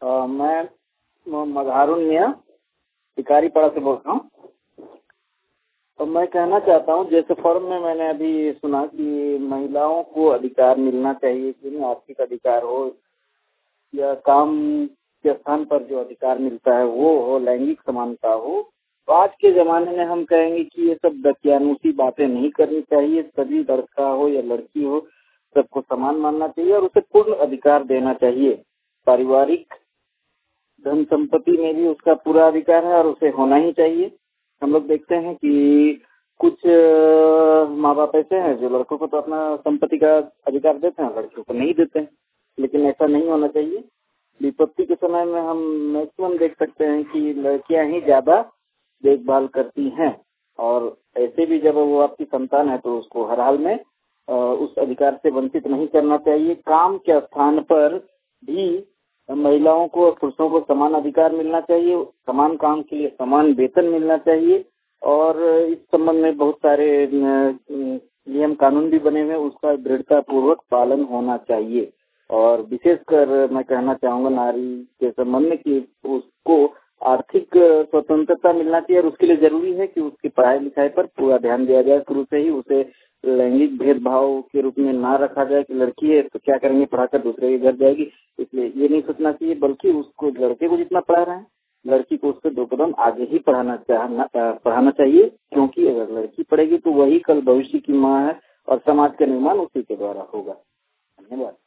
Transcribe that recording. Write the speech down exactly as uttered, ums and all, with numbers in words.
आ, मैं मजहारुन मियाँ टिकारी पाड़ा से बोल रहा हूँ। तो मैं कहना चाहता हूँ, जैसे फॉर्म में मैंने अभी सुना कि महिलाओं को अधिकार मिलना चाहिए, कि आर्थिक अधिकार हो या काम के स्थान पर जो अधिकार मिलता है वो हो, लैंगिक समानता हो। तो आज के जमाने में हम कहेंगे कि ये सब दकियानूसी बातें नहीं करनी चाहिए। सभी लड़का हो या लड़की हो, सबको समान मानना चाहिए और उसे पूर्ण अधिकार देना चाहिए। पारिवारिक धन संपत्ति में भी उसका पूरा अधिकार है और उसे होना ही चाहिए। हम लोग देखते हैं कि कुछ माँ बाप ऐसे हैं जो लड़कों को तो अपना संपत्ति का अधिकार देते हैं, लड़कियों को नहीं देते हैं, लेकिन ऐसा नहीं होना चाहिए। विपत्ति के समय में हम मैक्सिमम देख सकते हैं कि लड़कियां ही ज्यादा देखभाल करती हैं, और ऐसे भी जब वो आपकी संतान है तो उसको हर हाल में उस अधिकार से वंचित नहीं करना चाहिए। काम के स्थान पर भी महिलाओं को और पुरुषों को समान अधिकार मिलना चाहिए, समान काम के लिए समान वेतन मिलना चाहिए। और इस संबंध में बहुत सारे नियम कानून भी बने हुए, उसका दृढ़ता पूर्वक पालन होना चाहिए। और विशेषकर मैं कहना चाहूंगा नारी के संबंध में कि उसको आर्थिक स्वतंत्रता मिलना चाहिए, और उसके लिए जरूरी है कि उसकी पढ़ाई लिखाई पर पूरा ध्यान दिया जाए। शुरू से ही उसे लैंगिक भेदभाव के रूप में ना रखा जाए कि लड़की है तो क्या करेंगे, पढ़ाकर दूसरे के घर जाएगी। इसलिए ये नहीं सोचना चाहिए, बल्कि उसको लड़के को जितना पढ़ा रहे हैं, लड़की को उससे दो कदम आगे ही पढ़ाना चाहना पढ़ाना चाहिए। क्योंकि अगर लड़की पढ़ेगी तो वही कल भविष्य की माँ है और समाज का निर्माण उसी के द्वारा होगा। धन्यवाद।